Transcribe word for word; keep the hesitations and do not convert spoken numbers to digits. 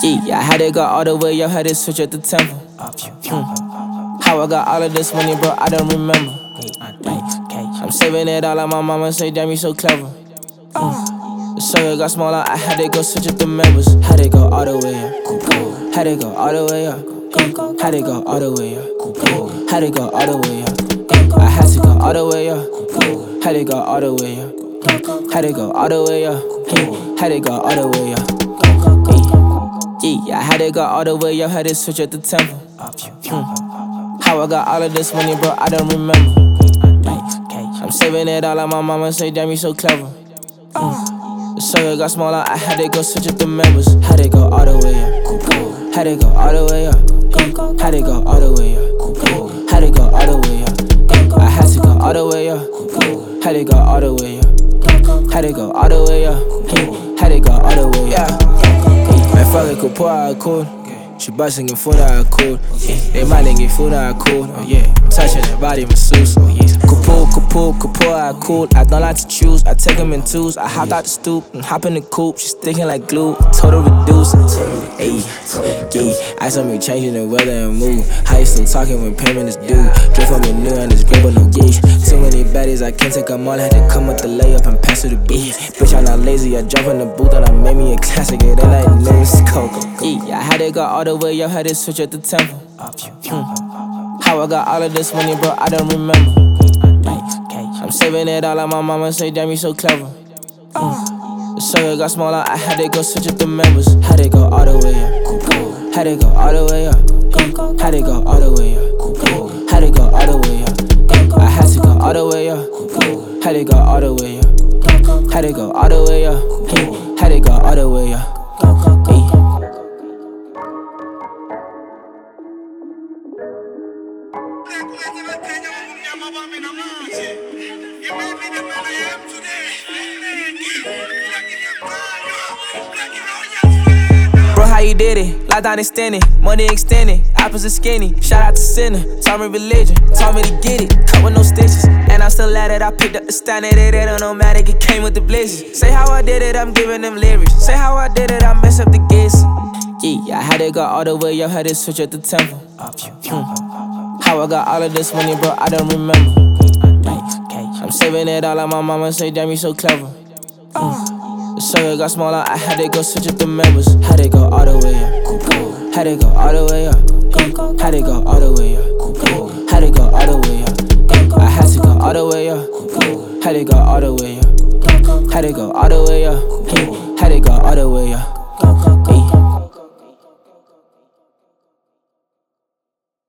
Yeah, I had to go all the way up, had to switch at the tempo. Hmm. How I got all of this money, bro, I don't remember. I'm saving it all, like my mama say, damn, you so clever. Mm. The circle got smaller, I had to go switch up the members. Had to go all the way up. Had to go all the way up. Had to go all the way up. Had to go all the way up. I had to go all the way up. Had to go all the way up. Had to go all the way up. Had to go all the way up. Yeah, I had to go all the way up. Had to switch up the tempo. Hmm. How I got all of this money, bro, I don't remember. I'm saving it all, like my mama say, damn, you so clever. Mm. The circle got smaller, I had to go switch up the members. Had to go all the way up. Had to go all the way up. Had to go all the way up. Had to go all the way up. I had to go all the way up. Had to go all the way up. Had to go all the way up. Had to go all the way up. Man, fuck it, could pour out cold. She bustin' in food out cold. They might get food out cold. Oh yeah, I'm touching that body masseuse. Oh yeah, could pull, could pull, could pour out cool. I don't like to choose, I take them in twos. I hopped out the stoop and hop in the coupe. She sticking like glue, total reduce. Ayy, yeah, I saw me changing the weather and mood. How you still talking when payment is due? Drip from the new and it's great but no gauge. Too many baddies, I can't take them all. I had to come with the layup and pass her the beat. Bitch, I'm not lazy, I jump in the booth and I made me a classic. It ain't like news, Coco. Yeah, I had to go all the way up, had to switch at the tempo. Hmm. How I got all of this money, bro, I don't remember. I'm saving it all, like my mama say, damn, you so clever. Mm. The circle got smaller, I had to go switch up the members. Had to go all the way up. Had to go all the way up. Had to go all the way up. Had to go all the way up. I had to go all the way up. Had to go all the way up. Had to go all the way up. Had to go all the way up. Bro, how you did it? Lockdown extended, money extended, opposite skinny. Shout out to Sinner, taught me religion, taught me to get it, cut with no stitches. And I'm still at it, I picked up the standard, it ain't no matter, it came with the blizzards. Say how I did it, I'm giving them lyrics. Say how I did it, I mess up the guess. Yeah, I had to go all the way up, had to switch up the tempo. Hmm. How I got all of this money, bro, I don't remember. I'm saving it all, like my mama say, damn, you so clever. Mm. The circle got smaller, I had to go switch up the members. Had to go all the way up. Had to go all the way up. Had to go all the way up. Had to go all the way up. I had to go all the way up. Had to go all the way up. Had to go all the way up. Had to go all the way up.